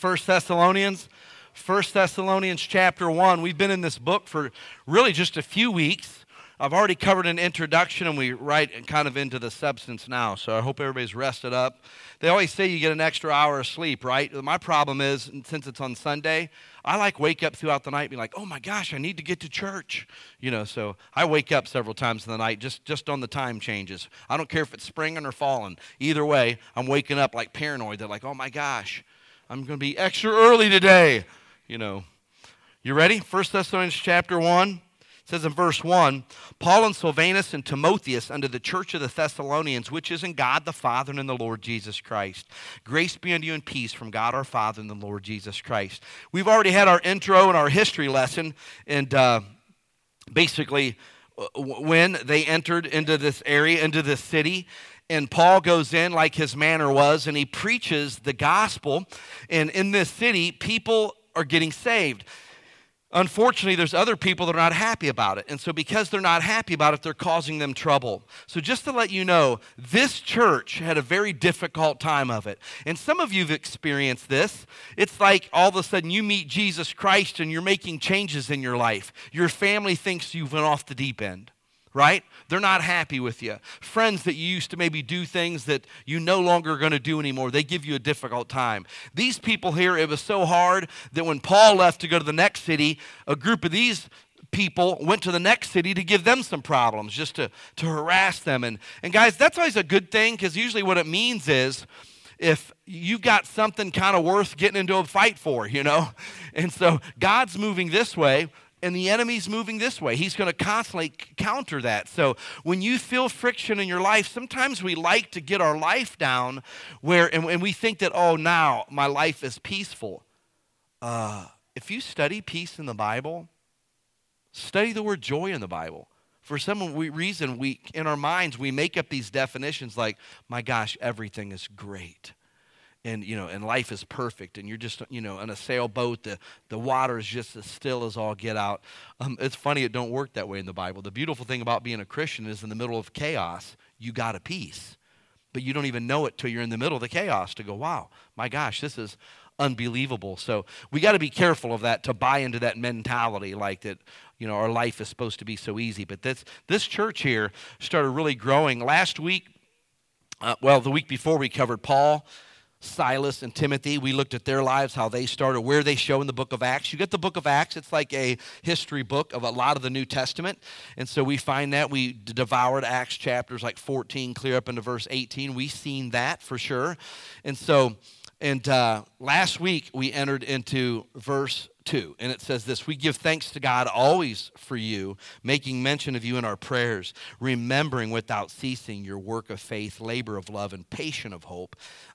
First Thessalonians. First Thessalonians chapter 1. We've been in this book for really just a few weeks. I've already covered an introduction, and we right kind of into the substance now, so I hope everybody's rested up. They always say you get an extra hour of sleep, right? My problem is, since it's on Sunday, I wake up throughout the night and be like, oh my gosh, I need to get to church. So I wake up several times in the night just on the time changes. I don't care if it's springing or falling. Either way, I'm waking up like paranoid. They're like, oh my gosh, I'm going to be extra early today. You ready? 1 Thessalonians chapter 1. It says in verse 1, Paul and Silvanus and Timotheus unto the church of the Thessalonians, which is in God the Father and in the Lord Jesus Christ. Grace be unto you and peace from God our Father and the Lord Jesus Christ. We've already had our intro and our history lesson, and basically when they entered into this area, into this city, and Paul goes in like his manner was, and he preaches the gospel, and in this city, people are getting saved. Unfortunately, there's other people that are not happy about it. And so because they're not happy about it, they're causing them trouble. So just to let you know, this church had a very difficult time of it. And some of you have experienced this. It's like all of a sudden you meet Jesus Christ and you're making changes in your life. Your family thinks you've went off the deep end, right? They're not happy with you. Friends that you used to maybe do things that you no longer are going to do anymore, they give you a difficult time. These people here, it was so hard that when Paul left to go to the next city, a group of these people went to the next city to give them some problems, just to harass them. And guys, that's always a good thing, because usually what it means is if you've got something kind of worth getting into a fight for, And so God's moving this way, and the enemy's moving this way. He's going to constantly counter that. So when you feel friction in your life, sometimes we like to get our life down and we think that, oh, now my life is peaceful. If you study peace in the Bible, study the word joy in the Bible. For some reason, in our minds, we make up these definitions like, my gosh, everything is great. And life is perfect, and you're just in a sailboat. The water is just as still as all get out. It's funny, it don't work that way in the Bible. The beautiful thing about being a Christian is in the middle of chaos, you got a peace, but you don't even know it till you're in the middle of the chaos to go, wow, my gosh, this is unbelievable. So we got to be careful of that, to buy into that mentality like that. Our life is supposed to be so easy. But this church here started really growing last week. The week before we covered Paul, Silas, and Timothy. We looked at their lives, how they started, where they show in the book of Acts. You get the book of Acts, it's like a history book of a lot of the New Testament. And so we find that we devoured Acts chapters like 14 clear up into verse 18. We've seen that for sure. And so, last week we entered into verse 2, and it says this: we give thanks to God always for you, making mention of you in our prayers, remembering without ceasing your work of faith, labor of love, and patience of hope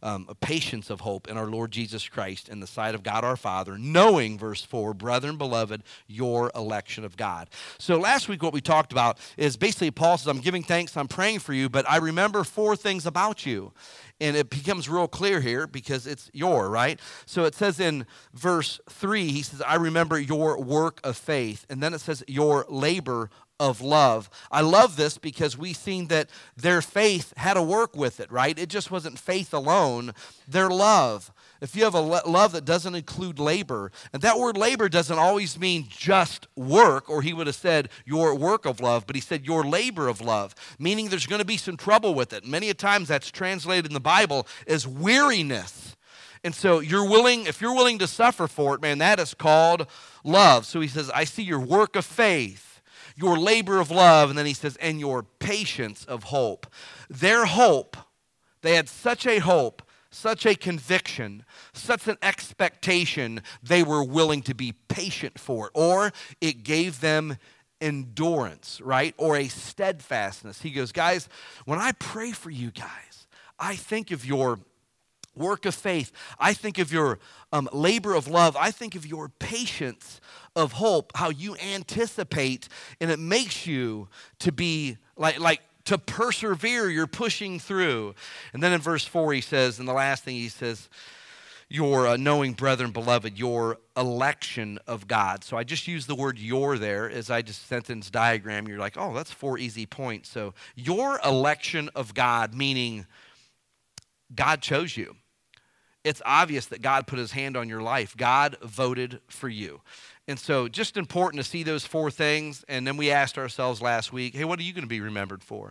in our Lord Jesus Christ in the sight of God our Father, knowing, verse 4, brethren, beloved, your election of God. So last week what we talked about is basically Paul says, I'm giving thanks, I'm praying for you, but I remember 4 things about you. And it becomes real clear here because it's right? So it says in verse 3, he says, I remember your work of faith. And then it says your labor of love. I love this because we've seen that their faith had to work with it, right? It just wasn't faith alone. Their love. If you have a love that doesn't include labor, and that word labor doesn't always mean just work, or he would have said your work of love, but he said your labor of love, meaning there's going to be some trouble with it. Many a times that's translated in the Bible as weariness. And so if you're willing to suffer for it, man, that is called love. So he says, I see your work of faith, your labor of love, and then he says, and your patience of hope. Their hope, they had such a hope, such a conviction, such an expectation, they were willing to be patient for it. Or it gave them endurance, right? Or a steadfastness. He goes, guys, when I pray for you guys, I think of your work of faith. I think of your labor of love. I think of your patience of hope, how you anticipate, and it makes you to be like to persevere, you're pushing through. And then in verse 4 he says, and the last thing he says, your knowing brethren, beloved, your election of God. So I just use the word your there as I just sentence diagram. You're like, oh, that's 4 easy points. So your election of God, meaning God chose you. it's obvious that God put his hand on your life. God voted for you. And so just important to see those 4 things. And then we asked ourselves last week, hey, what are you going to be remembered for?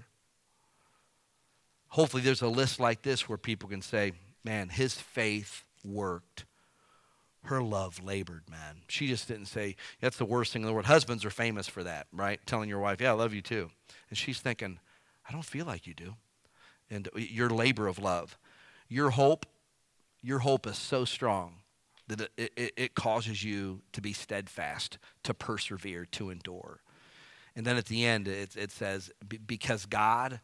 Hopefully there's a list like this where people can say, man, his faith worked. Her love labored, man. She just didn't say, that's the worst thing in the world. Husbands are famous for that, right? Telling your wife, yeah, I love you too. And she's thinking, I don't feel like you do. And your labor of love. Your hope is so strong that it causes you to be steadfast, to persevere, to endure. And then at the end, it says, because God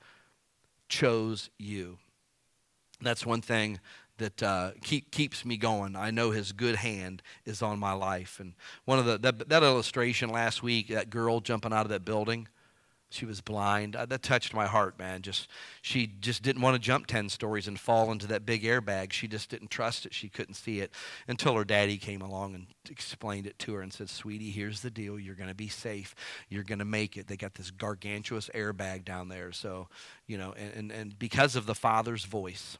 chose you. That's one thing that keeps me going. I know his good hand is on my life. And one of that illustration last week, that girl jumping out of that building, she was blind. That touched my heart, man. She just didn't want to jump 10 stories and fall into that big airbag. She just didn't trust it. She couldn't see it until her daddy came along and explained it to her and said, sweetie, here's the deal. You're going to be safe. You're going to make it. They got this gargantuous airbag down there. So, and because of the Father's voice,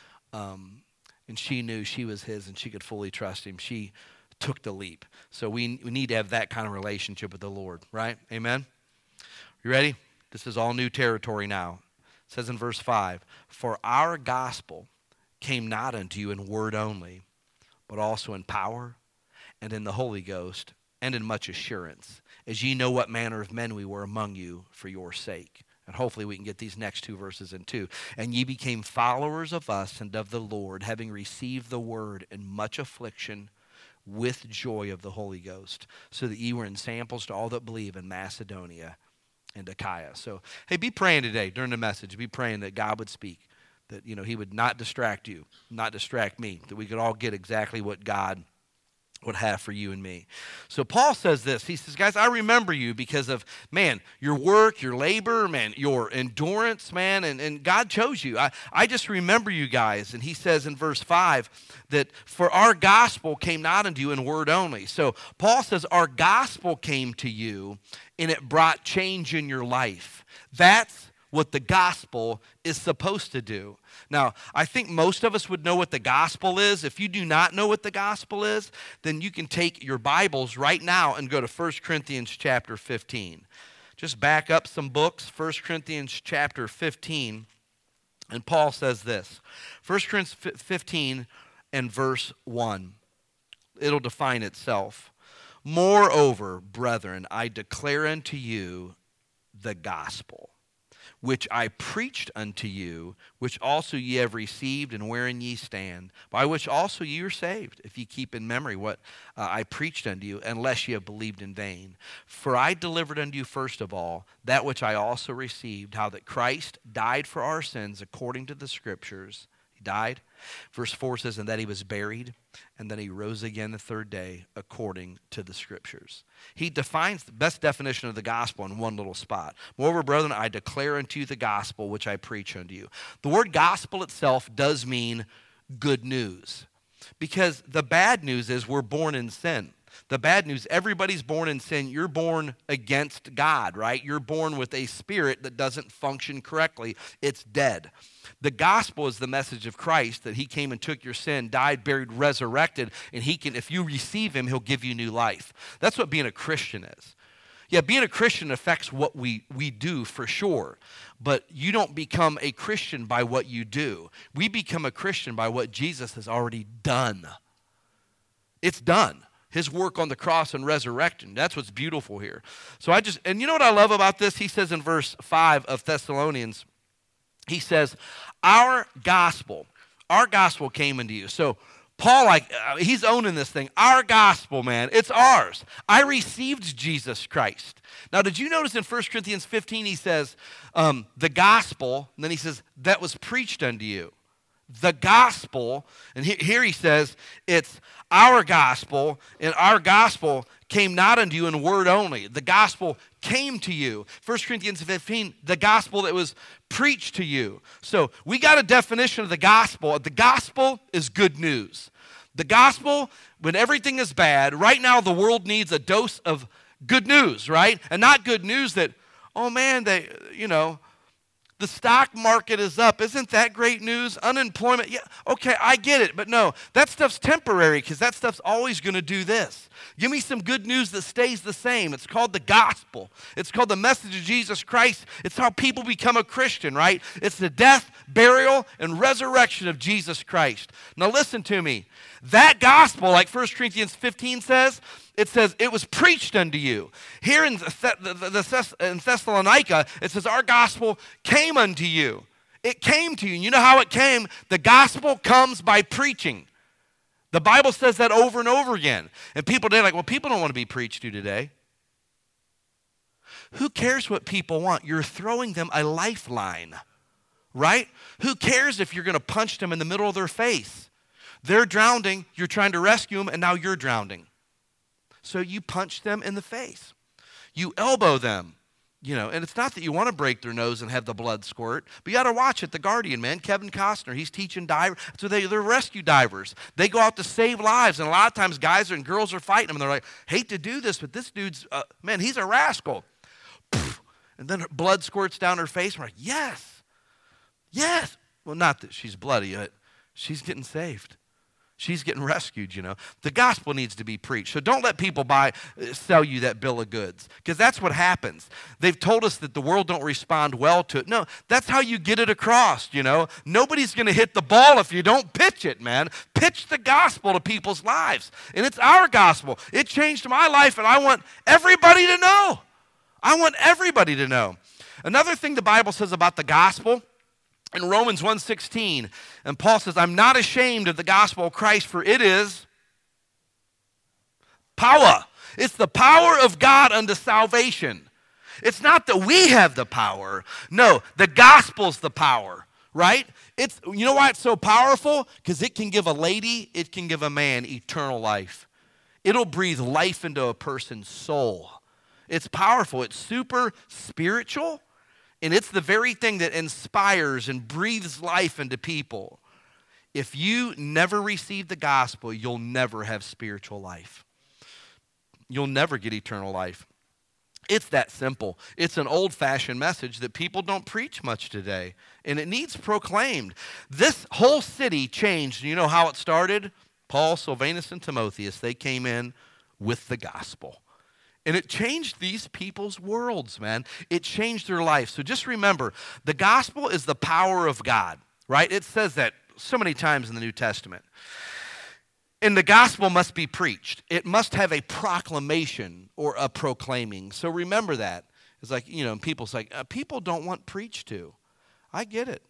and she knew she was his and she could fully trust him, she took the leap. So we need to have that kind of relationship with the Lord, right? Amen? You ready? This is all new territory now. It says in verse 5, for our gospel came not unto you in word only, but also in power and in the Holy Ghost and in much assurance, as ye know what manner of men we were among you for your sake. And hopefully we can get these next 2 verses in too. And ye became followers of us and of the Lord, having received the word in much affliction with joy of the Holy Ghost, so that ye were ensamples to all that believe in Macedonia and Achaia. So, hey, be praying today during the message. Be praying that God would speak, that, he would not distract you, not distract me, that we could all get exactly what God would have for you and me. So Paul says this. He says, guys, I remember you because of, man, your work, your labor, man, your endurance, man, and God chose you. I just remember you guys. And he says in verse 5 that for our gospel came not unto you in word only. So Paul says our gospel came to you and it brought change in your life. That's what the gospel is supposed to do. Now, I think most of us would know what the gospel is. If you do not know what the gospel is, then you can take your Bibles right now and go to 1 Corinthians chapter 15. Just back up some books, 1 Corinthians chapter 15, and Paul says this. 1 Corinthians 15 and verse 1. It'll define itself. Moreover, brethren, I declare unto you the gospel, which I preached unto you, which also ye have received, and wherein ye stand, by which also ye are saved, if ye keep in memory what I preached unto you, unless ye have believed in vain. For I delivered unto you first of all that which I also received, how that Christ died for our sins according to the Scriptures. He died. Verse 4 says, and that he was buried, and then he rose again the 3rd day according to the Scriptures. He defines the best definition of the gospel in one little spot. Moreover, brethren, I declare unto you the gospel which I preach unto you. The word gospel itself does mean good news, because the bad news is we're born in sin. The bad news, everybody's born in sin. You're born against God, right? You're born with a spirit that doesn't function correctly. It's dead. The gospel is the message of Christ, that he came and took your sin, died, buried, resurrected, and he can, if you receive him, he'll give you new life. That's what being a Christian is. Yeah, being a Christian affects what we do for sure, but you don't become a Christian by what you do. We become a Christian by what Jesus has already done. It's done. His work on the cross and resurrection. That's what's beautiful here. So and you know what I love about this? He says in verse 5 of Thessalonians, he says, our gospel came into you. So Paul, he's owning this thing. Our gospel, man, it's ours. I received Jesus Christ. Now, did you notice in 1 Corinthians 15, he says, the gospel, and then he says, that was preached unto you. The gospel, and here he says, it's our gospel, and our gospel came not unto you in word only. The gospel came to you. 1 Corinthians 15, the gospel that was preached to you. So we got a definition of the gospel. The gospel is good news. The gospel, when everything is bad, right now the world needs a dose of good news, right? And not good news that, oh man, The stock market is up. Isn't that great news? Unemployment, yeah, okay, I get it. But no, that stuff's temporary because that stuff's always going to do this. Give me some good news that stays the same. It's called the gospel. It's called the message of Jesus Christ. It's how people become a Christian, right? It's the death, burial, and resurrection of Jesus Christ. Now listen to me. That gospel, like 1 Corinthians 15 says, it says, it was preached unto you. Here in Thessalonica, it says, our gospel came unto you. It came to you. And you know how it came? The gospel comes by preaching. The Bible says that over and over again. And people today are like, well, people don't want to be preached to today. Who cares what people want? You're throwing them a lifeline, right? Who cares if you're going to punch them in the middle of their face? They're drowning, you're trying to rescue them, and now you're drowning. So you punch them in the face. You elbow them, and it's not that you want to break their nose and have the blood squirt, but you got to watch it. The Guardian, man, Kevin Costner, he's teaching divers. So they're rescue divers. They go out to save lives, and a lot of times guys and girls are fighting them, and they're like, hate to do this, but this dude's, man, he's a rascal. And then her blood squirts down her face. We're like, yes. Well, not that she's bloody, but she's getting saved. She's getting rescued, The gospel needs to be preached. So don't let people sell you that bill of goods, because that's what happens. They've told us that the world don't respond well to it. No, that's how you get it across, Nobody's going to hit the ball if you don't pitch it, man. Pitch the gospel to people's lives. And it's our gospel. It changed my life, and I want everybody to know. Another thing the Bible says about the gospel, in Romans 1:16, and Paul says, I'm not ashamed of the gospel of Christ, for it is power. It's the power of God unto salvation. It's not that we have the power. No, the gospel's the power, right? You know why it's so powerful? Because it can give a lady, it can give a man eternal life. It'll breathe life into a person's soul. It's powerful. It's super spiritual. And it's the very thing that inspires and breathes life into people. If you never receive the gospel, you'll never have spiritual life. You'll never get eternal life. It's that simple. It's an old-fashioned message that people don't preach much today. And it needs proclaimed. This whole city changed. You know how it started? Paul, Silvanus, and Timotheus, they came in with the gospel. And it changed these people's worlds, man. It changed their life. So just remember, the gospel is the power of God, right? It says that so many times in the New Testament. And the gospel must be preached. It must have a proclamation or a proclaiming. So remember that. It's like, people's like, people don't want preached to. I get it.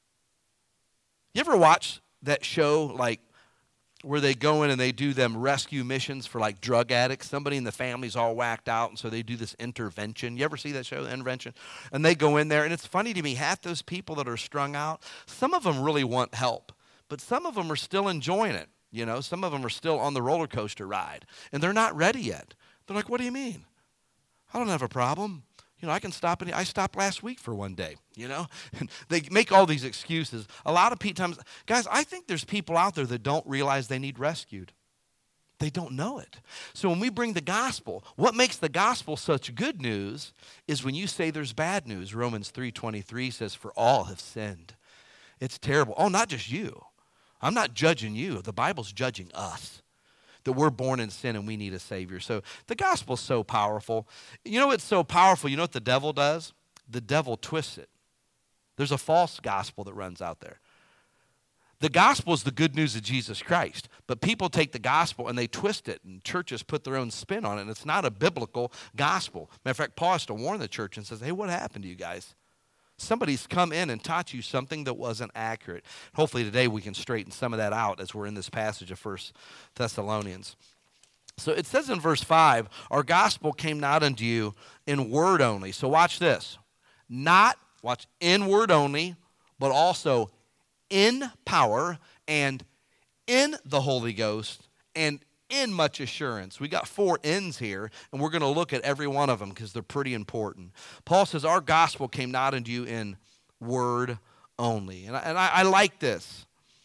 You ever watch that show, like, where they go in and they do them rescue missions for like drug addicts? Somebody in the family's all whacked out, and so they do this intervention. You ever see that show, Intervention? And they go in there, and it's funny to me, half those people that are strung out, some of them really want help, but some of them are still enjoying it. Some of them are still on the roller coaster ride, and they're not ready yet. They're like, what do you mean? I don't have a problem. I can stop. I stopped last week for one day, And they make all these excuses. A lot of times, guys, I think there's people out there that don't realize they need rescued. They don't know it. So when we bring the gospel, what makes the gospel such good news is when you say there's bad news. Romans 3:23 says, for all have sinned. It's terrible. Oh, not just you. I'm not judging you. The Bible's judging us. That we're born in sin and we need a Savior. So the gospel's so powerful. It's so powerful. You know what the devil does? The devil twists it. There's a false gospel that runs out there. The gospel is the good news of Jesus Christ. But people take the gospel and they twist it, and churches put their own spin on it, and it's not a biblical gospel. Matter of fact, Paul has to warn the church and says, hey, what happened to you guys? Somebody's come in and taught you something that wasn't accurate. Hopefully today we can straighten some of that out as we're in this passage of 1 Thessalonians. So it says in verse 5, our gospel came not unto you in word only. So watch this. Watch in word only, but also in power and in the Holy Ghost and in much assurance. We got 4 ins here, and we're going to look at every one of them because they're pretty important. Paul says, our gospel came not unto you in word only. And I like this.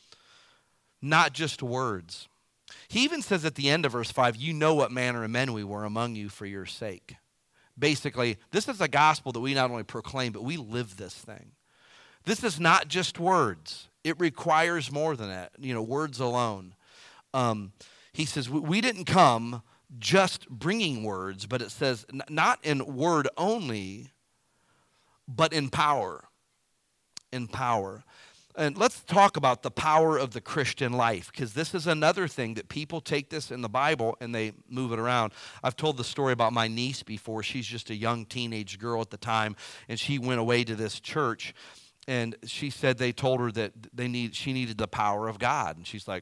Not just words. He even says at the end of verse 5, you know what manner of men we were among you for your sake. Basically, this is a gospel that we not only proclaim, but we live this thing. This is not just words. It requires more than that, words alone. He says, we didn't come just bringing words, but it says not in word only, but in power. In power. And let's talk about the power of the Christian life, because this is another thing that people take this in the Bible and they move it around. I've told the story about my niece before. She's just a young teenage girl at the time, and she went away to this church, and she said they told her that she needed the power of God. And she's like,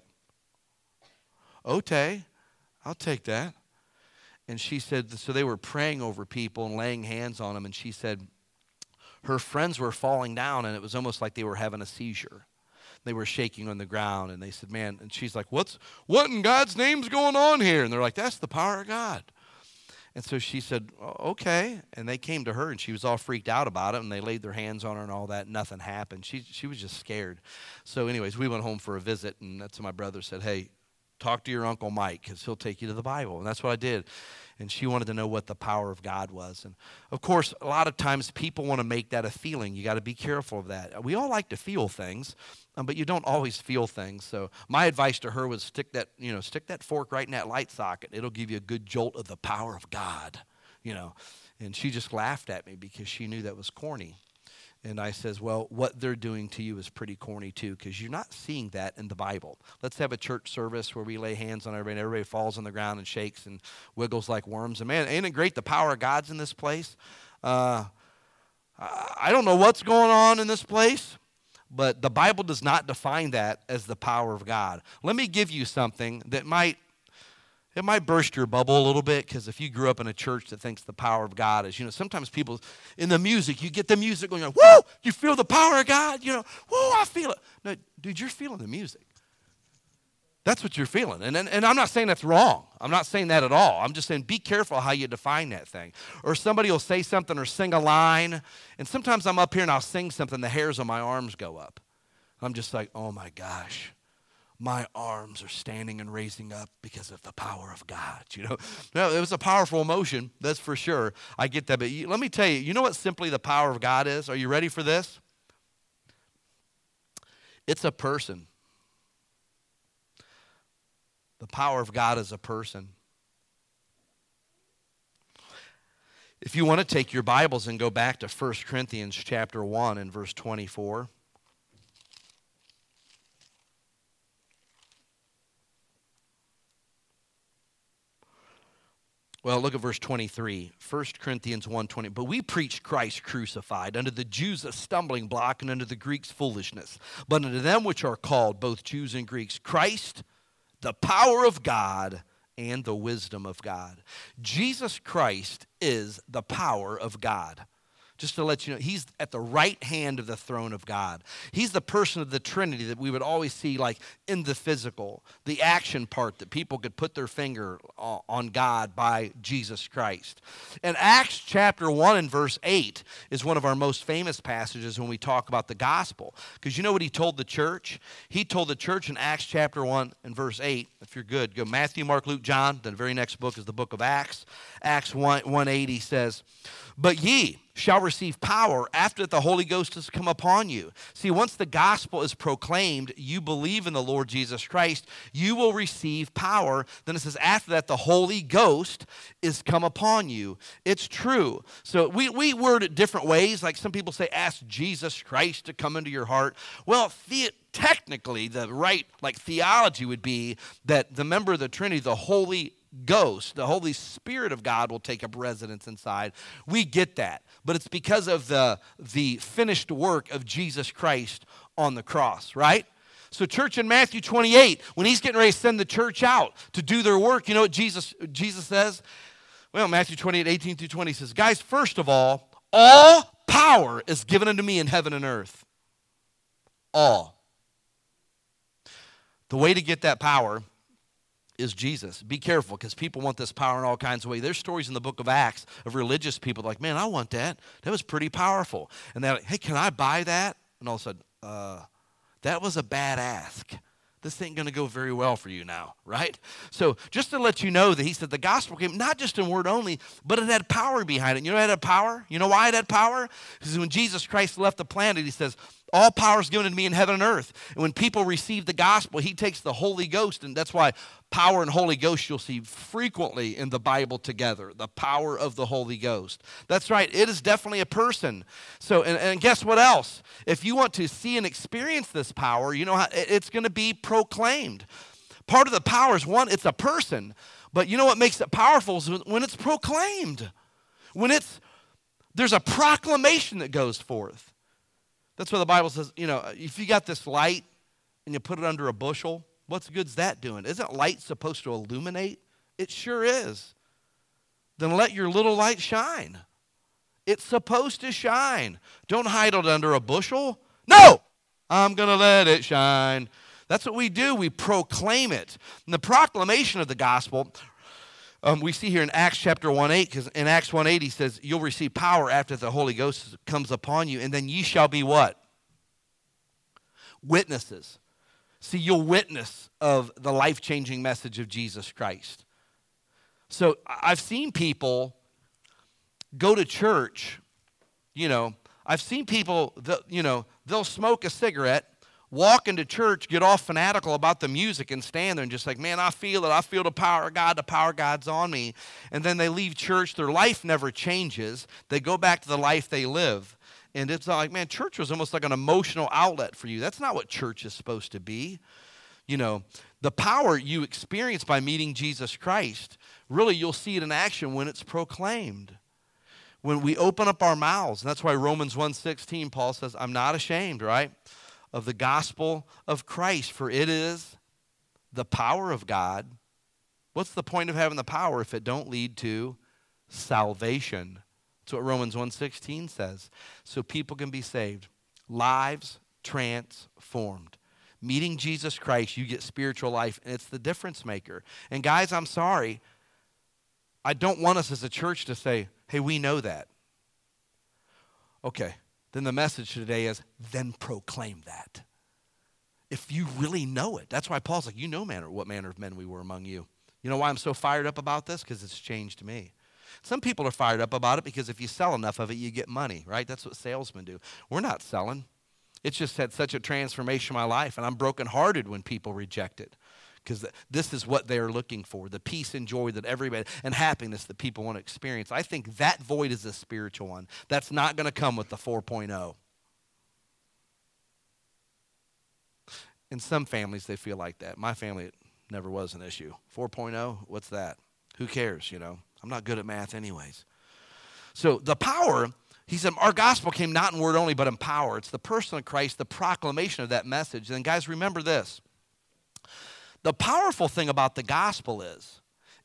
okay, I'll take that. And she said, so they were praying over people and laying hands on them, and she said, her friends were falling down, and it was almost like they were having a seizure. They were shaking on the ground, and they said, man, and she's like, what in God's name's going on here? And they're like, that's the power of God. And so she said, okay. And they came to her, and she was all freaked out about it, and they laid their hands on her and all that. Nothing happened. She was just scared. So anyways, we went home for a visit, and that's when my brother said, hey, talk to your Uncle Mike, because he'll take you to the Bible. And that's what I did. And she wanted to know what the power of God was. And, of course, a lot of times people want to make that a feeling. You got to be careful of that. We all like to feel things, but you don't always feel things. So my advice to her was stick that fork right in that light socket. It'll give you a good jolt of the power of God, And she just laughed at me because she knew that was corny. And I says, well, what they're doing to you is pretty corny too, because you're not seeing that in the Bible. Let's have a church service where we lay hands on everybody, and everybody falls on the ground and shakes and wiggles like worms. And man, ain't it great the power of God's in this place? I don't know what's going on in this place, but the Bible does not define that as the power of God. Let me give you something that might burst your bubble a little bit, because if you grew up in a church that thinks the power of God is, sometimes people, in the music, you get the music going, whoa, you feel the power of God, whoa, I feel it. No, dude, you're feeling the music. That's what you're feeling. And I'm not saying that's wrong. I'm not saying that at all. I'm just saying be careful how you define that thing. Or somebody will say something or sing a line, and sometimes I'm up here and I'll sing something, the hairs on my arms go up. I'm just like, oh my gosh. My arms are standing and raising up because of the power of God, No, it was a powerful emotion, that's for sure. I get that, but let me tell you, you know what simply the power of God is? Are you ready for this? It's a person. The power of God is a person. If you want to take your Bibles and go back to 1 Corinthians chapter 1 and verse 24. Well, look at verse 23, 1 Corinthians 1:20. But we preach Christ crucified, unto the Jews a stumbling block, and unto the Greeks foolishness. But unto them which are called, both Jews and Greeks, Christ, the power of God, and the wisdom of God. Jesus Christ is the power of God. Just to let you know, he's at the right hand of the throne of God. He's the person of the Trinity that we would always see like in the physical, the action part that people could put their finger on God by Jesus Christ. And Acts chapter 1 and verse 8 is one of our most famous passages when we talk about the gospel. Because you know what he told the church? He told the church in Acts chapter 1 and verse 8, if you're good, go Matthew, Mark, Luke, John. The very next book is the book of Acts. Acts 1:8, he says, but ye shall receive power after that the Holy Ghost has come upon you. See, once the gospel is proclaimed, you believe in the Lord Jesus Christ, you will receive power. Then it says, after that the Holy Ghost is come upon you. It's true. So we word it different ways. Like some people say, ask Jesus Christ to come into your heart. Well, technically, the right theology would be that the member of the Trinity, the Holy Ghost, the Holy Spirit of God, will take up residence inside. We get that. But it's because of the finished work of Jesus Christ on the cross, right? So church in Matthew 28, when he's getting ready to send the church out to do their work, you know what Jesus says? Well, Matthew 28, 18 through 20 says, guys, first of all power is given unto me in heaven and earth. All. The way to get that power is Jesus. Be careful, because people want this power in all kinds of ways. There's stories in the book of Acts of religious people like, man, I want that. That was pretty powerful. And they're like, hey, can I buy that? And all of a sudden, that was a bad ask. This ain't going to go very well for you now, right? So just to let you know that he said the gospel came not just in word only, but it had power behind it. You know it had power? You know why it had power? Because when Jesus Christ left the planet, he says, All power is given to me in heaven and earth. And when people receive the gospel, he takes the Holy Ghost, and that's why power and Holy Ghost you'll see frequently in the Bible together, the power of the Holy Ghost. That's right, it is definitely a person. So, and guess what else? If you want to see and experience this power, you know how it's going to be proclaimed. Part of the power is, one, it's a person, but you know what makes it powerful is when it's proclaimed. When there's a proclamation that goes forth. That's why the Bible says, if you got this light and you put it under a bushel, what's good's that doing? Isn't light supposed to illuminate? It sure is. Then let your little light shine. It's supposed to shine. Don't hide it under a bushel. No! I'm going to let it shine. That's what we do. We proclaim it. And the proclamation of the gospel, we see here in Acts chapter 1:8, because in Acts 1:8 he says, you'll receive power after the Holy Ghost comes upon you, and then ye shall be what? Witnesses. See, you'll witness of the life-changing message of Jesus Christ. So I've seen people go to church, I've seen people, they'll smoke a cigarette, walk into church, get all fanatical about the music, and stand there and just like, man, I feel it. I feel the power of God. The power of God's on me. And then they leave church. Their life never changes. They go back to the life they live. And it's like, man, church was almost like an emotional outlet for you. That's not what church is supposed to be. The power you experience by meeting Jesus Christ, really you'll see it in action when it's proclaimed. When we open up our mouths. And that's why Romans 1:16, Paul says, I'm not ashamed, right? Of the gospel of Christ, for it is the power of God. What's the point of having the power if it don't lead to salvation? That's what Romans 1:16 says. So people can be saved. Lives transformed. Meeting Jesus Christ, you get spiritual life, and it's the difference maker. And guys, I'm sorry. I don't want us as a church to say, hey, we know that. Okay. Then the message today is, then proclaim that. If you really know it. That's why Paul's like, what manner of men we were among you. You know why I'm so fired up about this? Because it's changed me. Some people are fired up about it because if you sell enough of it, you get money, right? That's what salesmen do. We're not selling. It's just had such a transformation in my life, and I'm brokenhearted when people reject it. Because this is what they're looking for, the peace and joy that everybody, and happiness that people want to experience. I think that void is a spiritual one. That's not going to come with the 4.0. In some families, they feel like that. My family, it never was an issue. 4.0, what's that? Who cares, I'm not good at math anyways. So the power, he said, our gospel came not in word only, but in power. It's the person of Christ, the proclamation of that message. And guys, remember this. The powerful thing about the gospel is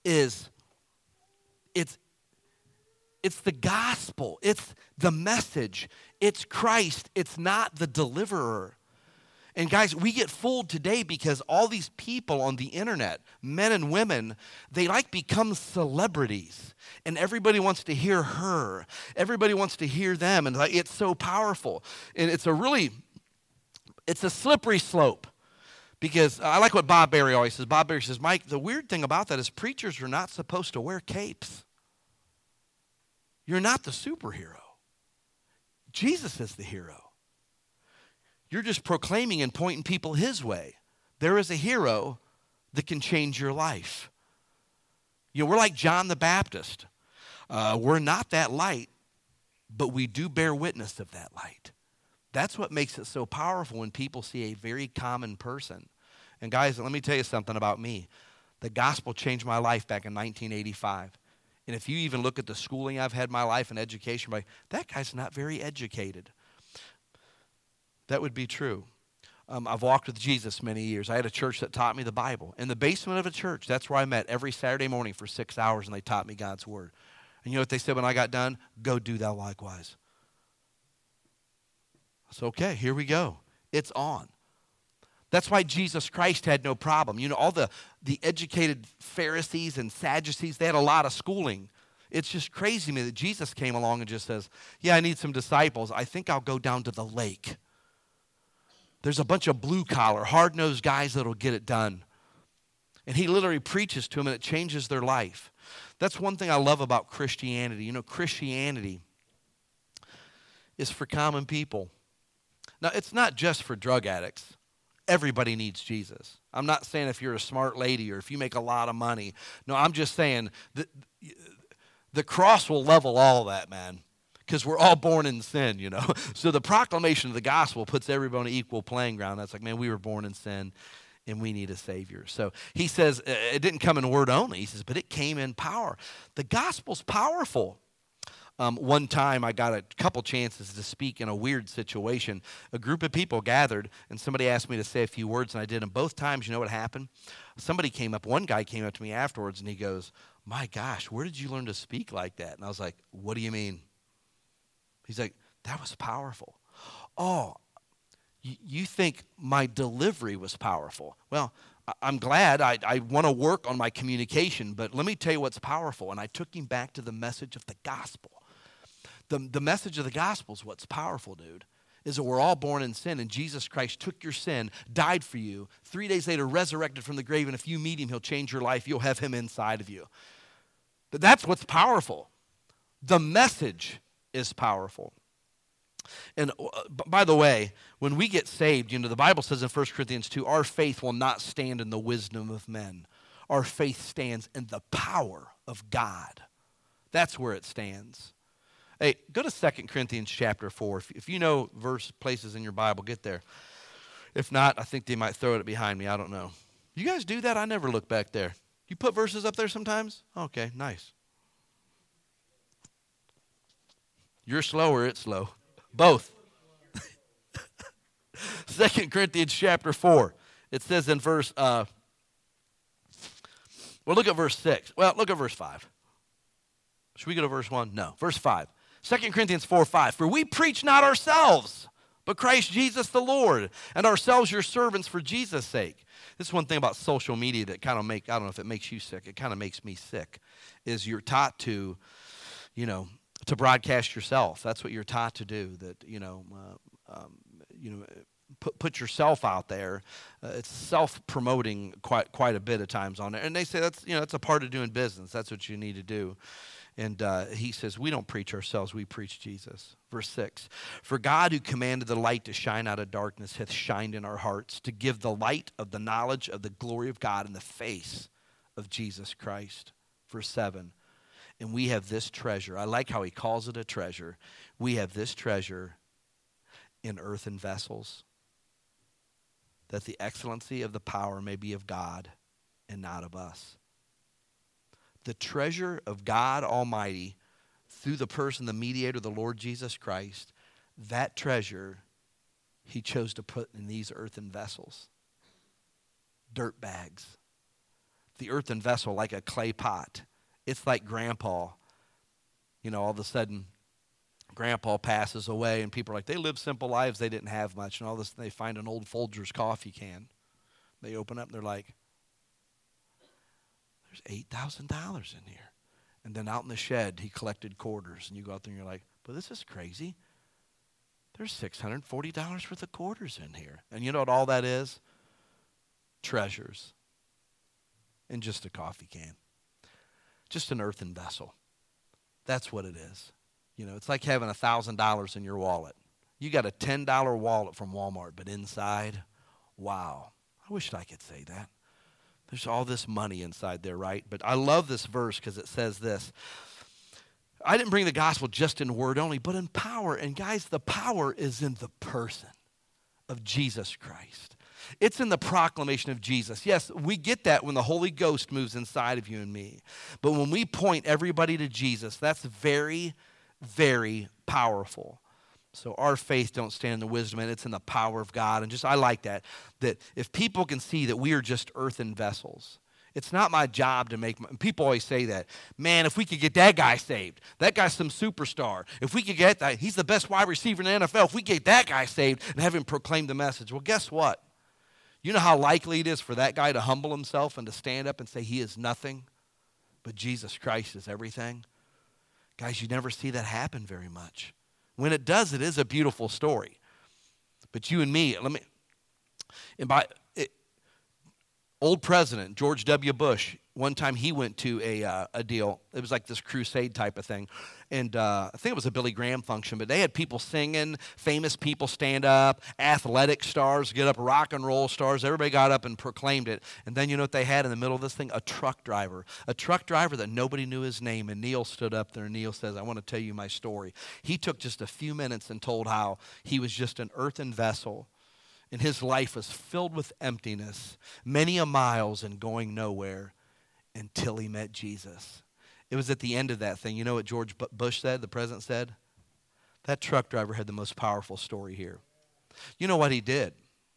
it's the gospel. It's the message. It's Christ. It's not the deliverer. And guys, we get fooled today because all these people on the internet, men and women, they become celebrities. And everybody wants to hear her. Everybody wants to hear them. And it's so powerful. And it's a slippery slope. Because I like what Bob Barry always says. Bob Barry says, Mike, the weird thing about that is preachers are not supposed to wear capes. You're not the superhero. Jesus is the hero. You're just proclaiming and pointing people his way. There is a hero that can change your life. We're like John the Baptist. We're not that light, but we do bear witness of that light. That's what makes it so powerful when people see a very common person. And guys, let me tell you something about me. The gospel changed my life back in 1985. And if you even look at the schooling I've had in my life and education, that guy's not very educated. That would be true. I've walked with Jesus many years. I had a church that taught me the Bible. In the basement of a church, that's where I met every Saturday morning for 6 hours, and they taught me God's word. And you know what they said when I got done? Go do thou likewise. It's okay, here we go. It's on. That's why Jesus Christ had no problem. All the educated Pharisees and Sadducees, they had a lot of schooling. It's just crazy to me that Jesus came along and just says, yeah, I need some disciples. I think I'll go down to the lake. There's a bunch of blue-collar, hard-nosed guys that'll get it done. And he literally preaches to them, and it changes their life. That's one thing I love about Christianity. Christianity is for common people. Now, it's not just for drug addicts. Everybody needs Jesus. I'm not saying if you're a smart lady or if you make a lot of money. No, I'm just saying the cross will level all that, man, because we're all born in sin, you know. So the proclamation of the gospel puts everybody on an equal playing ground. That's like, man, we were born in sin, and we need a Savior. So he says it didn't come in word only. He says, but it came in power. The gospel's powerful. One time I got a couple chances to speak in a weird situation. A group of people gathered, and somebody asked me to say a few words, and I did. And both times, you know what happened? One guy came up to me afterwards, and he goes, my gosh, where did you learn to speak like that? And I was like, what do you mean? He's like, that was powerful. Oh, you think my delivery was powerful. Well, I'm glad. I want to work on my communication, but let me tell you what's powerful. And I took him back to the message of the gospel. The message of the gospel is what's powerful, dude, is that we're all born in sin, and Jesus Christ took your sin, died for you, 3 days later resurrected from the grave, and if you meet him, he'll change your life. You'll have him inside of you. But that's what's powerful. The message is powerful. And by the way, when we get saved, you know, the Bible says in 1 Corinthians 2, our faith will not stand in the wisdom of men. Our faith stands in the power of God. That's where it stands. Hey, go to 2 Corinthians chapter 4. If you know places in your Bible, get there. If not, I think they might throw it behind me. I don't know. You guys do that? I never look back there. You put verses up there sometimes? Okay, nice. You're slow or it's slow. Both. 2 Corinthians chapter 4. It says in verse, look at verse 6. Well, look at verse 5. Should we go to verse 1? No. Verse 5. 2 Corinthians 4:5. For we preach not ourselves, but Christ Jesus the Lord, and ourselves your servants for Jesus' sake. This is one thing about social media that kind of I don't know if it makes you sick. It kind of makes me sick, is you're taught to, to broadcast yourself. That's what you're taught to do. That put yourself out there. It's self-promoting quite a bit of times on there. And they say that's a part of doing business. That's what you need to do. And he says, we don't preach ourselves, we preach Jesus. Verse 6, for God who commanded the light to shine out of darkness hath shined in our hearts to give the light of the knowledge of the glory of God in the face of Jesus Christ. Verse 7, and we have this treasure. I like how he calls it a treasure. We have this treasure in earthen vessels, that the excellency of the power may be of God and not of us. The treasure of God Almighty through the person, the mediator, the Lord Jesus Christ, that treasure he chose to put in these earthen vessels. Dirt bags. The earthen vessel like a clay pot. It's like Grandpa. All of a sudden, Grandpa passes away and people are like, they lived simple lives, they didn't have much. And all this, they find an old Folgers coffee can. They open up and they're like, there's $8,000 in here. And then out in the shed, he collected quarters. And you go out there and you're like, but this is crazy. There's $640 worth of quarters in here. And you know what all that is? Treasures. In just a coffee can. Just an earthen vessel. That's what it is. It's like having $1,000 in your wallet. You got a $10 wallet from Walmart, but inside, wow. I wish I could say that. There's all this money inside there, right? But I love this verse because it says this. I didn't bring the gospel just in word only, but in power. And guys, the power is in the person of Jesus Christ. It's in the proclamation of Jesus. Yes, we get that when the Holy Ghost moves inside of you and me. But when we point everybody to Jesus, that's very, very powerful. So our faith don't stand in the wisdom, and it's in the power of God. And I like that if people can see that we are just earthen vessels, it's not my job to make, people always say that, man, if we could get that guy saved, that guy's some superstar. If we could get that, he's the best wide receiver in the NFL. If we get that guy saved and have him proclaim the message, well, guess what? You know how likely it is for that guy to humble himself and to stand up and say he is nothing, but Jesus Christ is everything? Guys, you never see that happen very much. When it does, it is a beautiful story. But you and me, Old president, George W. Bush, one time he went to a deal. It was like this crusade type of thing. And I think it was a Billy Graham function, but they had people singing, famous people stand up, athletic stars get up, rock and roll stars. Everybody got up and proclaimed it. And then you know what they had in the middle of this thing? A truck driver that nobody knew his name. And Neil stood up there, and Neil says, I want to tell you my story. He took just a few minutes and told how he was just an earthen vessel. And his life was filled with emptiness, many a miles and going nowhere until he met Jesus. It was at the end of that thing. You know what George Bush said, the president said? That truck driver had the most powerful story here. You know what he did?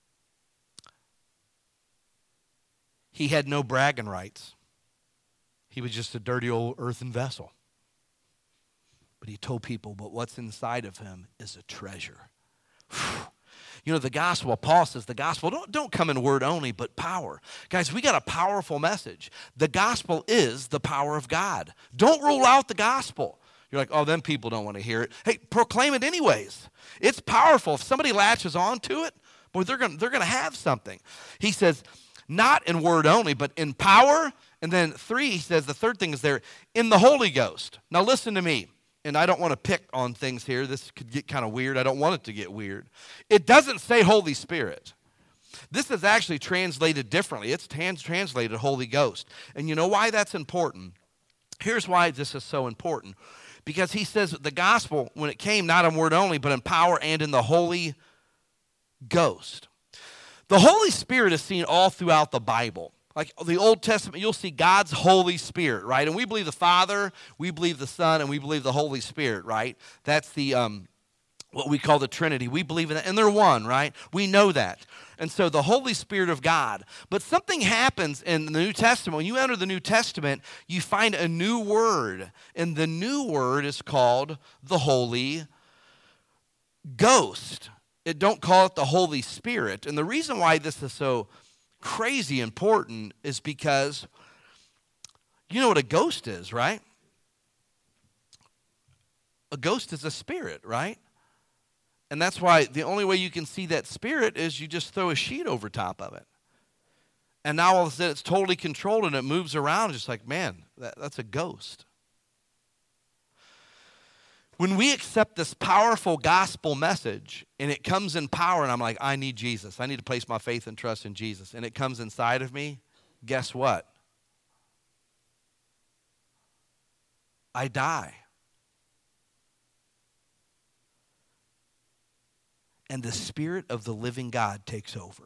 He had no bragging rights. He was just a dirty old earthen vessel. But he told people, but what's inside of him is a treasure. Whew. You know, the gospel, Paul says the gospel, don't come in word only, but power. Guys, we got a powerful message. The gospel is the power of God. Don't rule out the gospel. You're like, oh, then people don't want to hear it. Hey, proclaim it anyways. It's powerful. If somebody latches on to it, boy, they're going to have something. He says, not in word only, but in power. And then 3, he says, the third thing is there, in the Holy Ghost. Now listen to me. And I don't want to pick on things here. This could get kind of weird. I don't want it to get weird. It doesn't say Holy Spirit. This is actually translated differently. It's translated Holy Ghost. And you know why that's important? Here's why this is so important. Because he says the gospel, when it came, not in word only, but in power and in the Holy Ghost. The Holy Spirit is seen all throughout the Bible. Like the Old Testament, you'll see God's Holy Spirit, right? And we believe the Father, we believe the Son, and we believe the Holy Spirit, right? That's the what we call the Trinity. We believe in that, and they're one, right? We know that. And so the Holy Spirit of God. But something happens in the New Testament. When you enter the New Testament, you find a new word, and the new word is called the Holy Ghost. Don't call it the Holy Spirit. And the reason why this is so crazy important is because you know what a ghost is, right? A ghost is a spirit, right? And that's why the only way you can see that spirit is you just throw a sheet over top of it. And now all of a sudden it's totally controlled and it moves around just like, man, that's a ghost. When we accept this powerful gospel message and it comes in power and I'm like, I need Jesus. I need to place my faith and trust in Jesus. And it comes inside of me, guess what? I die. And the Spirit of the living God takes over.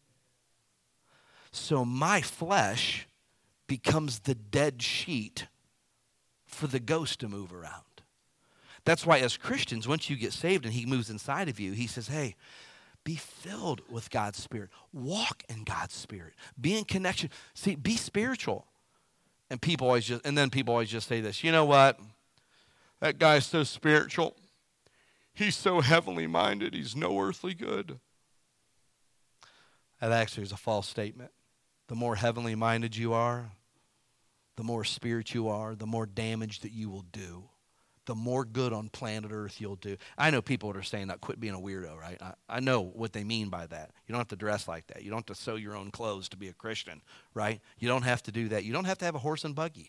So my flesh becomes the dead sheet for the ghost to move around. That's why as Christians, once you get saved and he moves inside of you, he says, hey, be filled with God's Spirit. Walk in God's Spirit. Be in connection. See, be spiritual. And people always just say this, you know what? That guy's so spiritual. He's so heavenly minded. He's no earthly good. That actually is a false statement. The more heavenly minded you are, the more spirit you are, the more damage that you will do. The more good on planet Earth you'll do. I know people that are saying that, quit being a weirdo, right? I know what they mean by that. You don't have to dress like that. You don't have to sew your own clothes to be a Christian, right? You don't have to do that. You don't have to have a horse and buggy.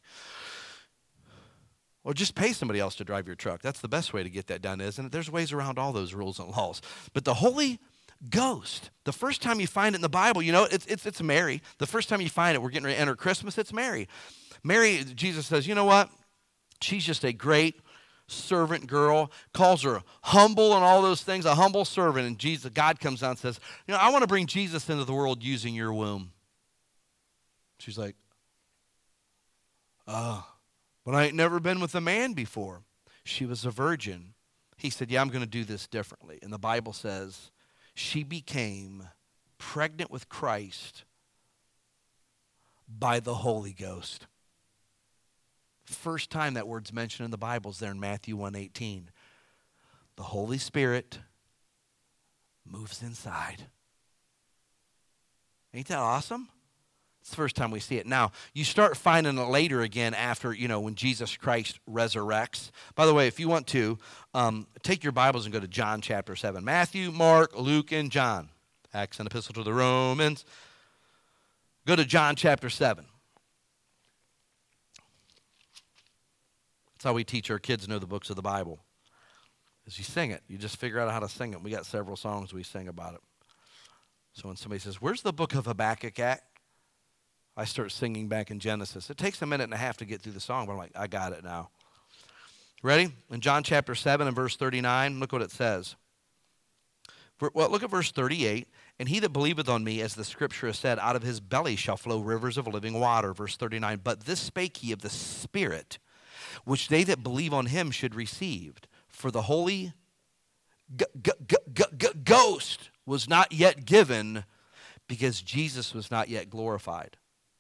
Or just pay somebody else to drive your truck. That's the best way to get that done, isn't it? There's ways around all those rules and laws. But the Holy Ghost, the first time you find it in the Bible, you know, it's Mary. The first time you find it, we're getting ready to enter Christmas, it's Mary. Mary, Jesus says, you know what? She's just a great servant girl, calls her humble and all those things, a humble servant. And God comes down and says, you know, I want to bring Jesus into the world using your womb. She's like, but I ain't never been with a man before. She was a virgin. He said, yeah, I'm going to do this differently. And the Bible says she became pregnant with Christ by the Holy Ghost. First time that word's mentioned in the Bible is there in Matthew 1:18. The Holy Spirit moves inside. Ain't that awesome? It's the first time we see it. Now, you start finding it later again after, you know, when Jesus Christ resurrects. By the way, if you want to, take your Bibles and go to John chapter 7. Matthew, Mark, Luke, and John. Acts and Epistle to the Romans. Go to John chapter 7. That's how we teach our kids to know the books of the Bible. Is you sing it. You just figure out how to sing it. We got several songs we sing about it. So when somebody says, where's the book of Habakkuk at? I start singing back in Genesis. It takes a minute and a half to get through the song, but I'm like, I got it now. Ready? In John chapter 7 and verse 39, look what it says. Well, look at verse 38. And he that believeth on me, as the scripture has said, out of his belly shall flow rivers of living water. Verse 39, but this spake he of the Spirit, which they that believe on him should receive. For the Holy Ghost was not yet given, because Jesus was not yet glorified.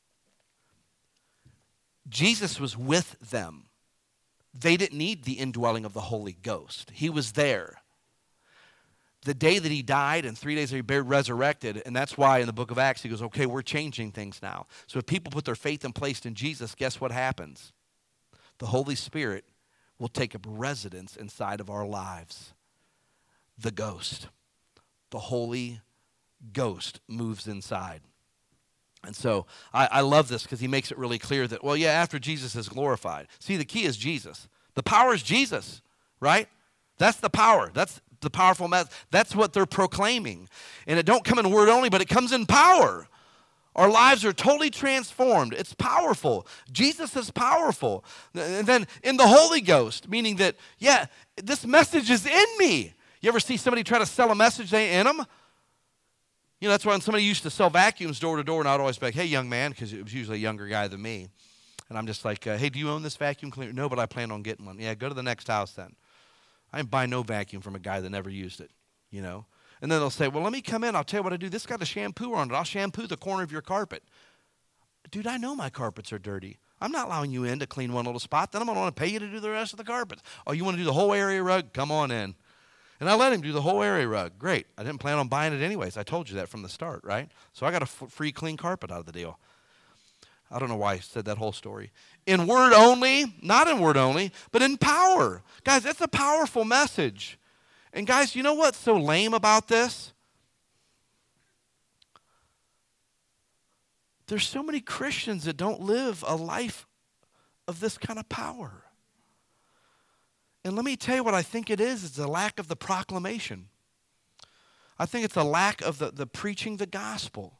Jesus was with them. They didn't need the indwelling of the Holy Ghost. He was there. The day that he died and 3 days later he resurrected, and that's why in the book of Acts he goes, okay, we're changing things now. So if people put their faith and placed in Jesus, guess what happens? The Holy Spirit will take up residence inside of our lives. The ghost, the Holy Ghost moves inside. And so I love this because he makes it really clear that, well, yeah, after Jesus is glorified. See, the key is Jesus. The power is Jesus, right? That's the power. That's the powerful message. That's what they're proclaiming. And it don't come in word only, but it comes in power. Our lives are totally transformed. It's powerful. Jesus is powerful. And then in the Holy Ghost, meaning that, yeah, this message is in me. You ever see somebody try to sell a message they ain't in them? You know, that's why when somebody used to sell vacuums door to door, and I'd always be like, hey, young man, because it was usually a younger guy than me. And I'm just like, hey, do you own this vacuum cleaner? No, but I plan on getting one. Yeah, go to the next house then. I ain't buying no vacuum from a guy that never used it, you know. And then they'll say, well, let me come in. I'll tell you what I do. This got a shampoo on it. I'll shampoo the corner of your carpet. Dude, I know my carpets are dirty. I'm not allowing you in to clean one little spot. Then I'm going to want to pay you to do the rest of the carpet. Oh, you want to do the whole area rug? Come on in. And I let him do the whole area rug. Great. I didn't plan on buying it anyways. I told you that from the start, right? So I got a free clean carpet out of the deal. I don't know why I said that whole story. In word only, not in word only, but in power. Guys, that's a powerful message. And guys, you know what's so lame about this? There's so many Christians that don't live a life of this kind of power. And let me tell you what I think it is. It's a lack of the proclamation. I think it's a lack of the preaching the gospel.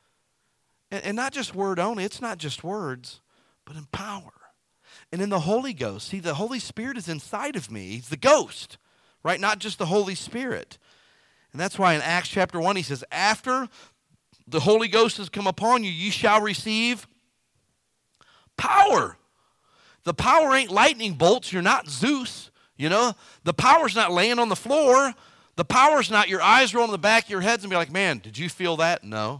And not just word only. It's not just words, but in power. And in the Holy Ghost. See, the Holy Spirit is inside of me. He's the ghost, right? Not just the Holy Spirit. And that's why in Acts chapter 1 he says, after the Holy Ghost has come upon you, ye shall receive power. The power ain't lightning bolts. You're not Zeus. You know, the power's not laying on the floor. The power's not your eyes rolling in the back of your heads and be like, man, did you feel that? No,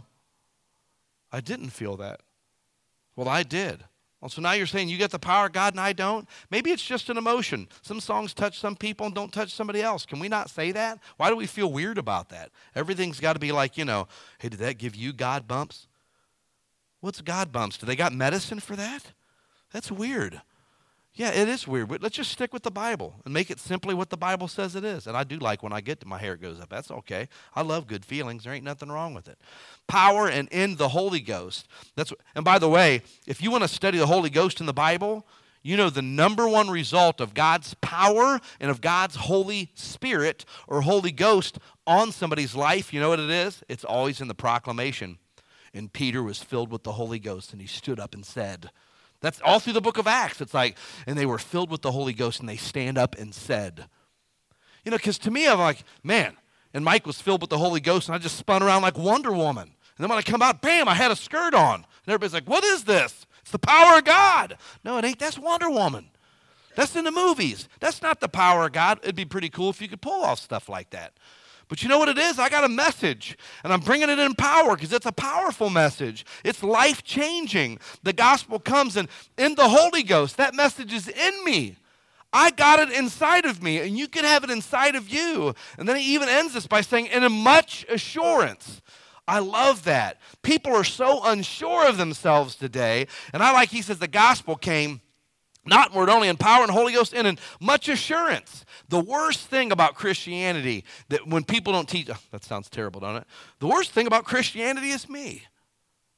I didn't feel that. Well, I did. Well, so now you're saying you got the power of God and I don't? Maybe it's just an emotion. Some songs touch some people and don't touch somebody else. Can we not say that? Why do we feel weird about that? Everything's got to be like, you know, hey, did that give you God bumps? What's God bumps? Do they got medicine for that? That's weird. Yeah, it is weird, but let's just stick with the Bible and make it simply what the Bible says it is. And I do like when I get to my hair goes up. That's okay. I love good feelings. There ain't nothing wrong with it. Power and in the Holy Ghost. And by the way, if you want to study the Holy Ghost in the Bible, you know the number one result of God's power and of God's Holy Spirit or Holy Ghost on somebody's life, you know what it is? It's always in the proclamation. And Peter was filled with the Holy Ghost, and he stood up and said. That's all through the book of Acts. It's like, and they were filled with the Holy Ghost, and they stand up and said. You know, because to me, I'm like, man, and Mike was filled with the Holy Ghost, and I just spun around like Wonder Woman. And then when I come out, bam, I had a skirt on. And everybody's like, what is this? It's the power of God. No, it ain't. That's Wonder Woman. That's in the movies. That's not the power of God. It'd be pretty cool if you could pull off stuff like that. But you know what it is? I got a message, and I'm bringing it in power because it's a powerful message. It's life-changing. The gospel comes, and in the Holy Ghost, that message is in me. I got it inside of me, and you can have it inside of you. And then he even ends this by saying, in a much assurance. I love that. People are so unsure of themselves today, and he says, the gospel came not in word only, in power and Holy Ghost, and in much assurance. The worst thing about Christianity, that when people don't teach, that sounds terrible, don't it? The worst thing about Christianity is me.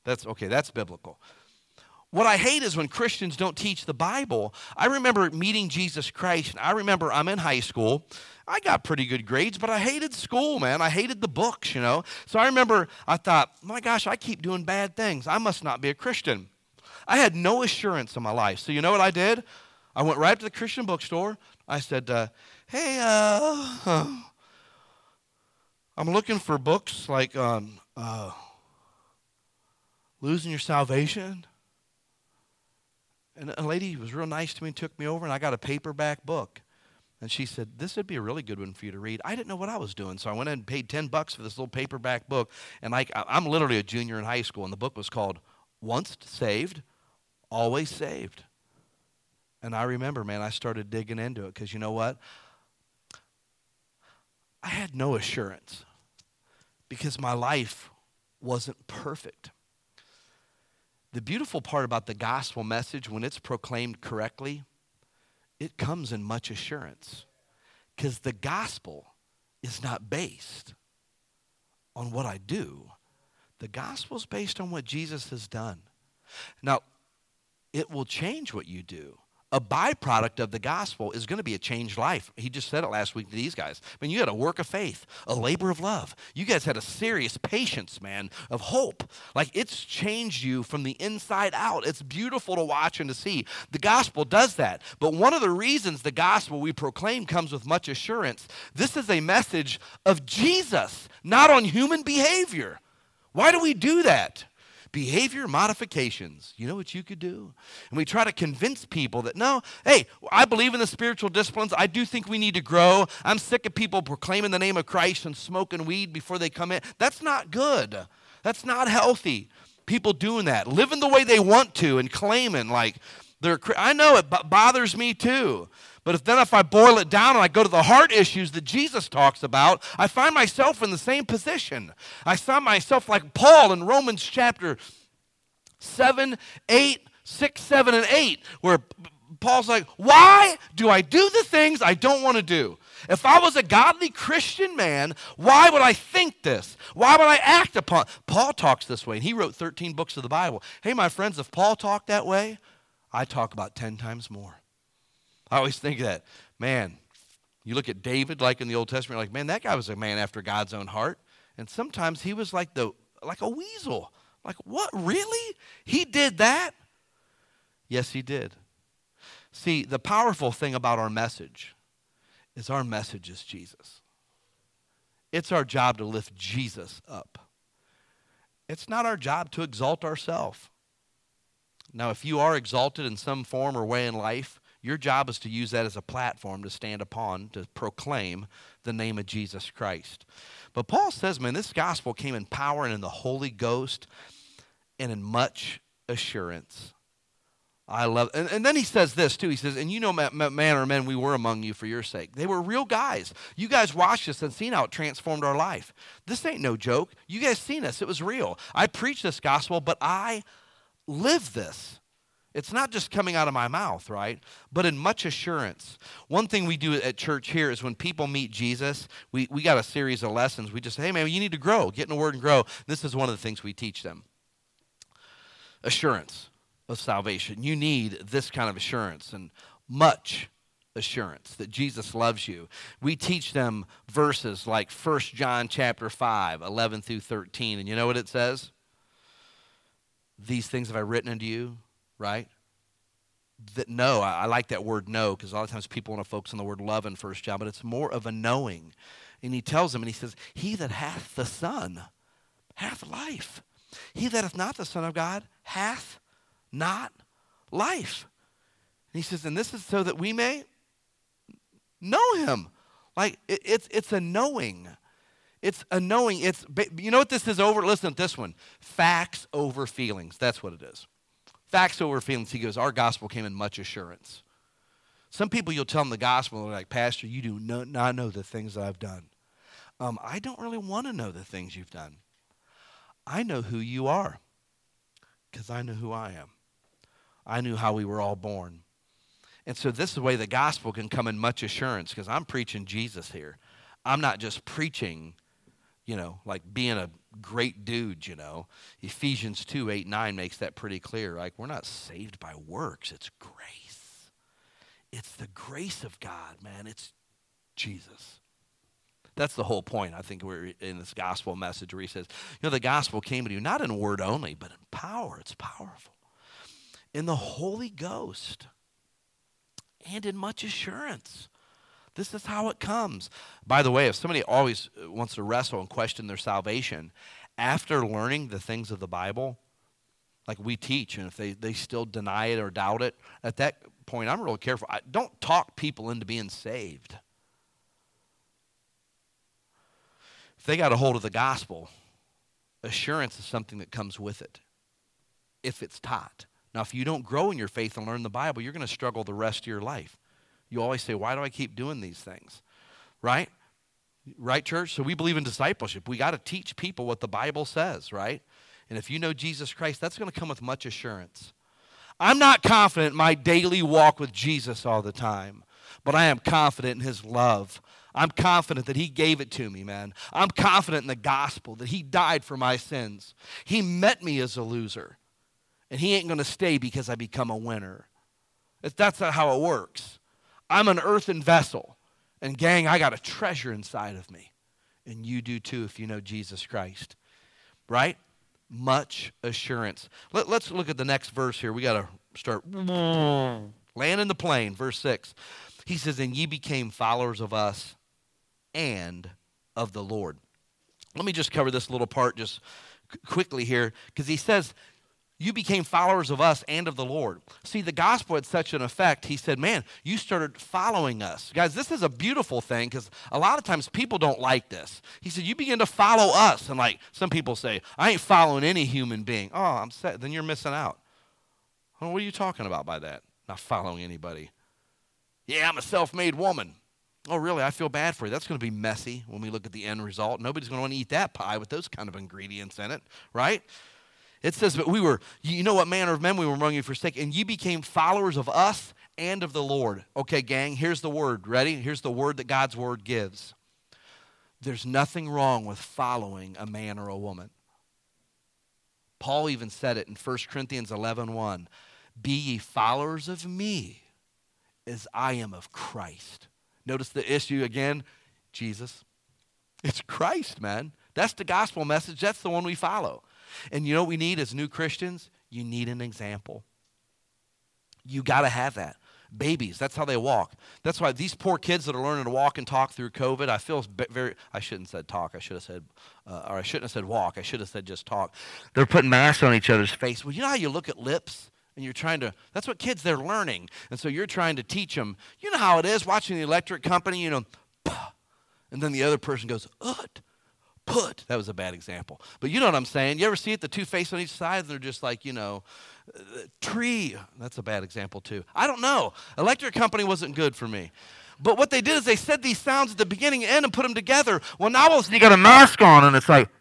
That's biblical. What I hate is when Christians don't teach the Bible. I remember meeting Jesus Christ, and I remember I'm in high school. I got pretty good grades, but I hated school, man. I hated the books, So I remember I thought, my gosh, I keep doing bad things. I must not be a Christian. I had no assurance in my life. So you know what I did? I went right up to the Christian bookstore. I said, hey, I'm looking for books like on losing your salvation. And a lady was real nice to me and took me over, and I got a paperback book. And she said, this would be a really good one for you to read. I didn't know what I was doing, so I went in and paid $10 for this little paperback book. And I'm literally a junior in high school, and the book was called Once Saved, Always Saved. And I remember, man, I started digging into it because you know what? I had no assurance because my life wasn't perfect. The beautiful part about the gospel message, when it's proclaimed correctly, it comes in much assurance because the gospel is not based on what I do. The gospel is based on what Jesus has done. Now, it will change what you do. A byproduct of the gospel is going to be a changed life. He just said it last week to these guys. I mean, you had a work of faith, a labor of love. You guys had a serious patience, man, of hope. Like, it's changed you from the inside out. It's beautiful to watch and to see. The gospel does that. But one of the reasons the gospel we proclaim comes with much assurance, this is a message of Jesus, not on human behavior. Why do we do that? Behavior modifications. You know what you could do? And we try to convince people that, no, hey, I believe in the spiritual disciplines. I do think we need to grow. I'm sick of people proclaiming the name of Christ and smoking weed before they come in. That's not good. That's not healthy. People doing that, living the way they want to and claiming like they're, I know it bothers me too. But if I boil it down and I go to the heart issues that Jesus talks about, I find myself in the same position. I find myself like Paul in Romans chapter 7, 8, 6, 7, and 8, where Paul's like, why do I do the things I don't want to do? If I was a godly Christian man, why would I think this? Why would I act upon? Paul talks this way, and he wrote 13 books of the Bible. Hey, my friends, if Paul talked that way, I talk about 10 times more. I always think that, man, you look at David like in the Old Testament, like, man, that guy was a man after God's own heart. And sometimes he was like a weasel. Like, what, really? He did that? Yes, he did. See, the powerful thing about our message is Jesus. It's our job to lift Jesus up. It's not our job to exalt ourselves. Now, if you are exalted in some form or way in life, your job is to use that as a platform to stand upon, to proclaim the name of Jesus Christ. But Paul says, man, this gospel came in power and in the Holy Ghost and in much assurance. I love it. And then he says this too. He says, and you know, man or men, we were among you for your sake. They were real guys. You guys watched us and seen how it transformed our life. This ain't no joke. You guys seen us. It was real. I preach this gospel, but I live this. It's not just coming out of my mouth, right? But in much assurance. One thing we do at church here is when people meet Jesus, we got a series of lessons. We just say, hey, man, you need to grow. Get in the Word and grow. This is one of the things we teach them. Assurance of salvation. You need this kind of assurance and much assurance that Jesus loves you. We teach them verses like 1 John chapter 5, 11 through 13. And you know what it says? These things have I written unto you, right? That know, I like that word know, because a lot of times people want to focus on the word love in 1 John, but it's more of a knowing. And he tells them, and he says, he that hath the Son hath life. He that hath not the Son of God hath not life. And he says, and this is so that we may know him. Like, it's a knowing. It's a knowing. You know what this is over? Listen to this one. Facts over feelings. That's what it is. Facts over feelings. He goes, our gospel came in much assurance. Some people, you'll tell them the gospel, and they're like, Pastor, you do not know the things that I've done. I don't really want to know the things you've done. I know who you are because I know who I am. I knew how we were all born. And so this is the way the gospel can come in much assurance, because I'm preaching Jesus here. I'm not just preaching like being a great dude, Ephesians 2:8-9 makes that pretty clear. Like, we're not saved by works. It's grace. It's the grace of God, man. It's Jesus. That's the whole point. I think we're in this gospel message where he says, the gospel came to you not in word only, but in power. It's powerful. In the Holy Ghost and in much assurance. This is how it comes. By the way, if somebody always wants to wrestle and question their salvation, after learning the things of the Bible, like we teach, and if they still deny it or doubt it, at that point, I'm real careful. Don't talk people into being saved. If they got a hold of the gospel, assurance is something that comes with it, if it's taught. Now, if you don't grow in your faith and learn the Bible, you're going to struggle the rest of your life. You always say, why do I keep doing these things? Right? Right, church? So we believe in discipleship. We got to teach people what the Bible says, right? And if you know Jesus Christ, that's going to come with much assurance. I'm not confident in my daily walk with Jesus all the time, but I am confident in his love. I'm confident that he gave it to me, man. I'm confident in the gospel, that he died for my sins. He met me as a loser, and he ain't going to stay because I become a winner. That's not how it works. I'm an earthen vessel, and gang, I got a treasure inside of me, and you do too if you know Jesus Christ, right? Much assurance. Let's look at the next verse here. We got to start landing the plane. Verse 6. He says, and ye became followers of us and of the Lord. Let me just cover this little part just quickly here, because he says, you became followers of us and of the Lord. See, the gospel had such an effect. He said, man, you started following us. Guys, this is a beautiful thing, because a lot of times people don't like this. He said, you begin to follow us. And like some people say, I ain't following any human being. Oh, I'm sad. Then you're missing out. Well, what are you talking about by that? Not following anybody. Yeah, I'm a self-made woman. Oh, really? I feel bad for you. That's going to be messy when we look at the end result. Nobody's going to want to eat that pie with those kind of ingredients in it, right? It says, but we were, what manner of men we were among you for sake, and you became followers of us and of the Lord. Okay, gang, here's the word. Ready? Here's the word that God's word gives. There's nothing wrong with following a man or a woman. Paul even said it in 1 Corinthians 11:1. Be ye followers of me as I am of Christ. Notice the issue again, Jesus. It's Christ, man. That's the gospel message. That's the one we follow. And you know what we need as new Christians? You need an example. You got to have that. Babies, that's how they walk. That's why these poor kids that are learning to walk and talk through COVID, I feel I shouldn't have said talk. I should have said, or I shouldn't have said walk. I should have said just talk. They're putting masks on each other's face. Well, you know how you look at lips? And you're trying to, that's what kids, they're learning. And so you're trying to teach them. You know how it is watching the electric company, and then the other person goes, put. That was a bad example. But you know what I'm saying. You ever see it, the two faces on each side, and they're just like, tree. That's a bad example too. I don't know. Electric company wasn't good for me. But what they did is they said these sounds at the beginning and end and put them together. Well, now all of a sudden you got a mask on, and it's like,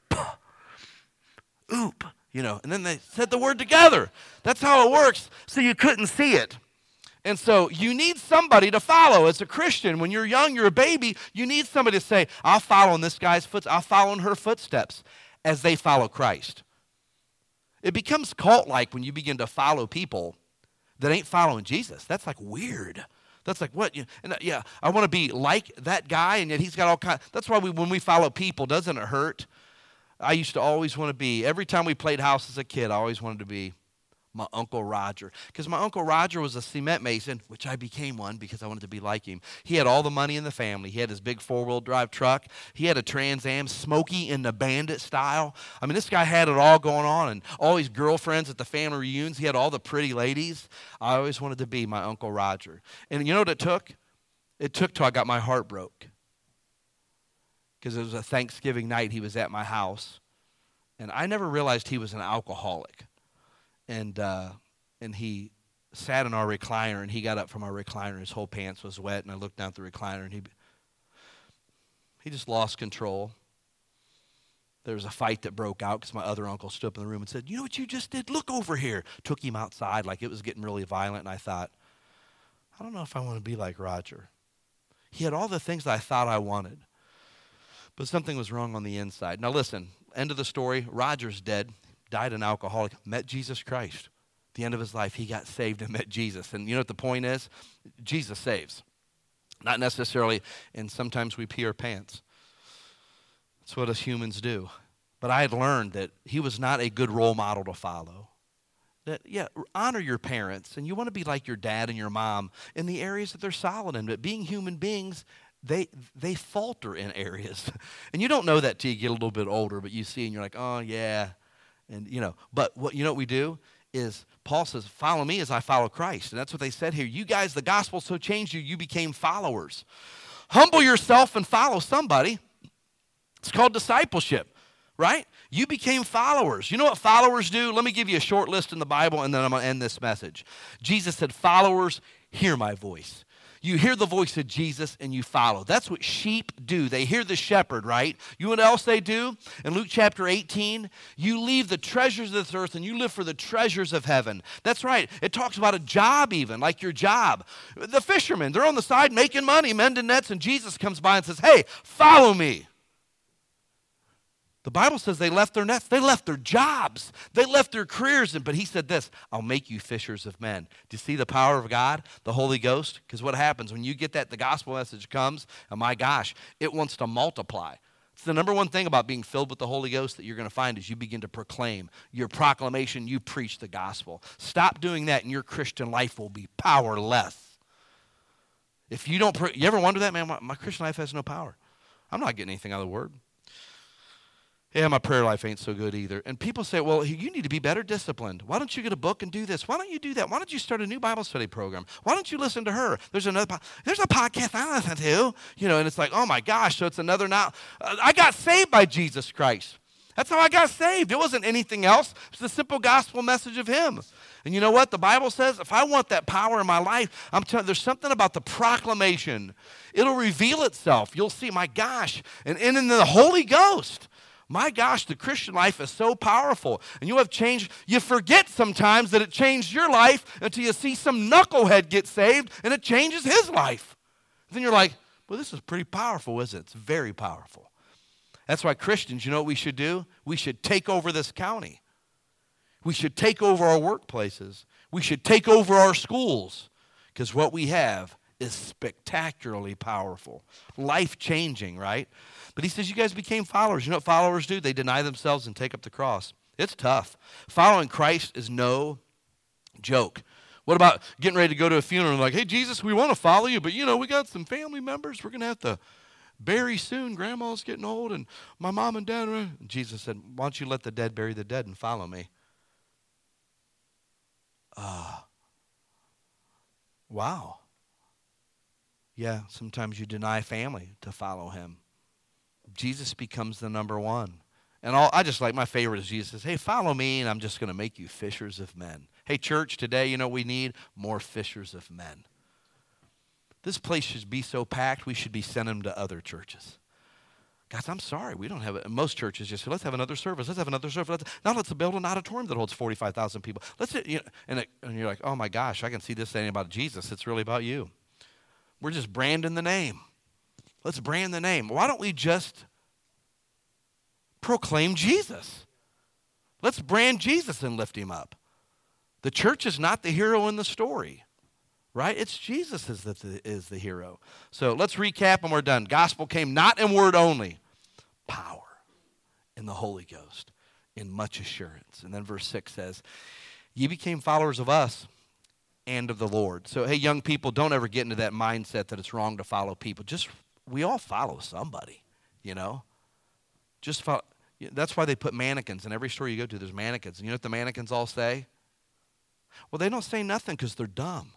oop. And then they said the word together. That's how it works, so you couldn't see it. And so you need somebody to follow. As a Christian, when you're young, you're a baby, you need somebody to say, I'll follow in this guy's footsteps, I'll follow in her footsteps as they follow Christ. It becomes cult-like when you begin to follow people that ain't following Jesus. That's like weird. That's like, what? I want to be like that guy, and yet he's got all kinds. That's why when we follow people, doesn't it hurt? I used to always want to be, every time we played house as a kid, I always wanted to be my Uncle Roger. Because my Uncle Roger was a cement mason, which I became one because I wanted to be like him. He had all the money in the family. He had his big four-wheel drive truck. He had a Trans Am, Smokey in the Bandit style. I mean, this guy had it all going on, and all his girlfriends at the family reunions. He had all the pretty ladies. I always wanted to be my Uncle Roger. And you know what it took? It took till I got my heart broke. Because it was a Thanksgiving night, he was at my house. And I never realized he was an alcoholic. And he sat in our recliner, and he got up from our recliner, and his whole pants was wet, and I looked down at the recliner, and he just lost control. There was a fight that broke out because my other uncle stood up in the room and said, you know what you just did? Look over here. Took him outside like it was getting really violent, and I thought, I don't know if I want to be like Roger. He had all the things that I thought I wanted. But something was wrong on the inside. Now listen, end of the story. Roger's dead, died an alcoholic, met Jesus Christ. At the end of his life, he got saved and met Jesus. And you know what the point is? Jesus saves. Not necessarily, and sometimes we pee our pants. That's what us humans do. But I had learned that he was not a good role model to follow. That, yeah, honor your parents, and you want to be like your dad and your mom in the areas that they're solid in. But being human beings, they falter in areas. And you don't know that till you get a little bit older, but you see and you're like, oh, yeah. And, but what we do is Paul says, follow me as I follow Christ. And that's what they said here. You guys, the gospel so changed you, you became followers. Humble yourself and follow somebody. It's called discipleship, right? You became followers. You know what followers do? Let me give you a short list in the Bible, and then I'm going to end this message. Jesus said, followers, hear my voice. You hear the voice of Jesus and you follow. That's what sheep do. They hear the shepherd, right? You know what else they do? In Luke chapter 18, you leave the treasures of this earth and you live for the treasures of heaven. That's right. It talks about a job even, like your job. The fishermen, they're on the side making money, mending nets, and Jesus comes by and says, hey, follow me. The Bible says they left their nets. They left their jobs. They left their careers. But he said this, I'll make you fishers of men. Do you see the power of God, the Holy Ghost? Because what happens when you get that, the gospel message comes, and my gosh, it wants to multiply. It's the number one thing about being filled with the Holy Ghost that you're going to find is you begin to proclaim. Your proclamation, you preach the gospel. Stop doing that and your Christian life will be powerless. If you don't, you ever wonder that, man, my Christian life has no power. I'm not getting anything out of the word. Yeah, my prayer life ain't so good either. And people say, well, you need to be better disciplined. Why don't you get a book and do this? Why don't you do that? Why don't you start a new Bible study program? Why don't you listen to her? There's a podcast I listen to, and it's like, oh my gosh, so it's another now. I got saved by Jesus Christ. That's how I got saved. It wasn't anything else. It's the simple gospel message of him. And you know what? The Bible says if I want that power in my life, I'm telling you, there's something about the proclamation. It'll reveal itself. You'll see, my gosh, and in the Holy Ghost. My gosh, the Christian life is so powerful. And you have changed. You forget sometimes that it changed your life until you see some knucklehead get saved and it changes his life. Then you're like, well, this is pretty powerful, isn't it? It's very powerful. That's why Christians, you know what we should do? We should take over this county. We should take over our workplaces. We should take over our schools because what we have is spectacularly powerful, life-changing, right? But he says you guys became followers. You know what followers do? They deny themselves and take up the cross. It's tough. Following Christ is no joke. What about getting ready to go to a funeral and like, hey, Jesus, we want to follow you, but, we got some family members we're going to have to bury soon. Grandma's getting old, and my mom and dad. And Jesus said, why don't you let the dead bury the dead and follow me? Wow. Yeah, sometimes you deny family to follow him. Jesus becomes the number one. And I just like, my favorite is Jesus says, hey, follow me, and I'm just going to make you fishers of men. Hey, church, today, you know what we need? More fishers of men. This place should be so packed, we should be sending them to other churches. Guys, I'm sorry, we don't have it. Most churches just say, let's have another service. Let's have another service. Let's build an auditorium that holds 45,000 people. And you're like, oh my gosh, I can see this ain't about Jesus. It's really about you. We're just branding the name. Let's brand the name. Why don't we just proclaim Jesus? Let's brand Jesus and lift him up. The church is not the hero in the story, right? It's Jesus is the hero. So let's recap and we're done. Gospel came not in word only, power in the Holy Ghost, in much assurance. And then verse 6 says, ye became followers of us and of the Lord. So, hey, young people, don't ever get into that mindset that it's wrong to follow people. We all follow somebody, Just follow. That's why they put mannequins in every store you go to. There's mannequins. And you know what the mannequins all say? Well, they don't say nothing because they're dumb.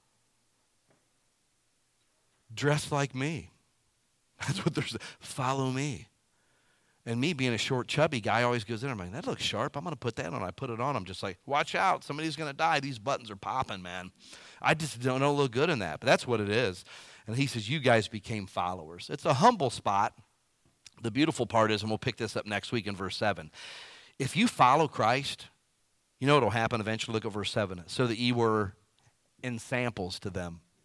Dress like me. That's what they're saying. Follow me. And me being a short, chubby guy always goes in. I'm like, that looks sharp. I'm going to put that on. I put it on. I'm just like, watch out. Somebody's going to die. These buttons are popping, man. I just don't look good in that. But that's what it is. And he says, you guys became followers. It's a humble spot. The beautiful part is, and we'll pick this up next week in verse 7. If you follow Christ, you know what will happen eventually? Look at verse 7. So that ye were ensamples to them.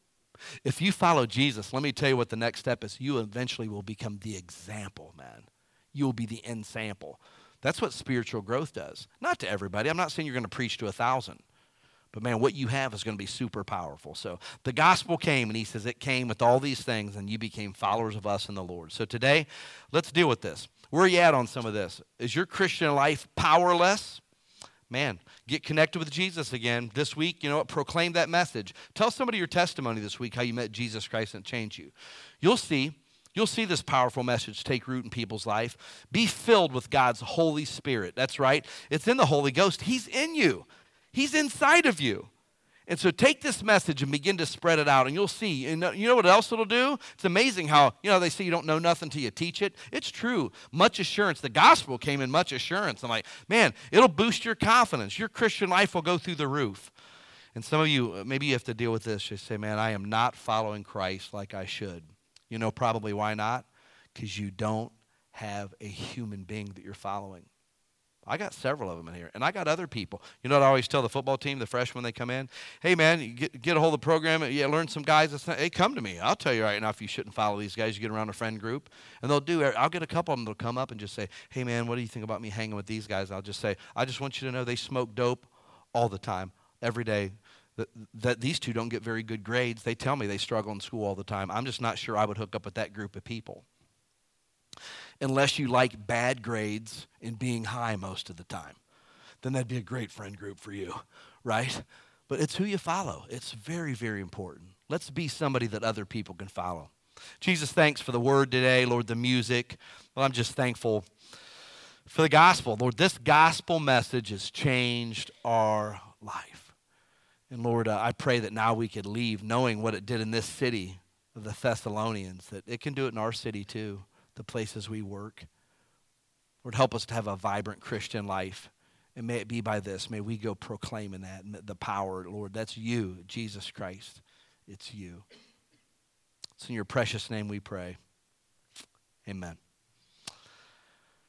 If you follow Jesus, let me tell you what the next step is. You eventually will become the example, man. You will be the end sample. That's what spiritual growth does. Not to everybody. I'm not saying you're going to preach to 1,000. But, man, what you have is going to be super powerful. So the gospel came, and he says it came with all these things, and you became followers of us in the Lord. So today, let's deal with this. Where are you at on some of this? Is your Christian life powerless? Man, get connected with Jesus again this week. You know what? Proclaim that message. Tell somebody your testimony this week, how you met Jesus Christ and it changed you. You'll see this powerful message take root in people's life. Be filled with God's Holy Spirit. That's right. It's in the Holy Ghost. He's in you. He's inside of you. And so take this message and begin to spread it out, and you'll see. And you know what else it'll do? It's amazing how, they say you don't know nothing till you teach it. It's true. Much assurance. The gospel came in much assurance. I'm like, man, it'll boost your confidence. Your Christian life will go through the roof. And some of you, maybe you have to deal with this. You say, man, I am not following Christ like I should. You know probably why not? Because you don't have a human being that you're following. I got several of them in here, and I got other people. You know what I always tell the football team, the freshmen when they come in? Hey, man, you get a hold of the program. Yeah, learn some guys. Hey, come to me. I'll tell you right now if you shouldn't follow these guys. You get around a friend group, and I'll get a couple of them that'll come up and just say, hey, man, what do you think about me hanging with these guys? I'll just say, I just want you to know they smoke dope all the time, every day. That these two don't get very good grades. They tell me they struggle in school all the time. I'm just not sure I would hook up with that group of people. Unless you like bad grades and being high most of the time. Then that'd be a great friend group for you, right? But it's who you follow. It's very, very important. Let's be somebody that other people can follow. Jesus, thanks for the word today, Lord, the music. Well, I'm just thankful for the gospel. Lord, this gospel message has changed our life. And Lord, I pray that now we could leave knowing what it did in this city of the Thessalonians, that it can do it in our city too, the places we work. Lord, help us to have a vibrant Christian life. And may it be by this. May we go proclaiming that. And the power, Lord, that's you, Jesus Christ. It's you. It's in your precious name we pray. Amen.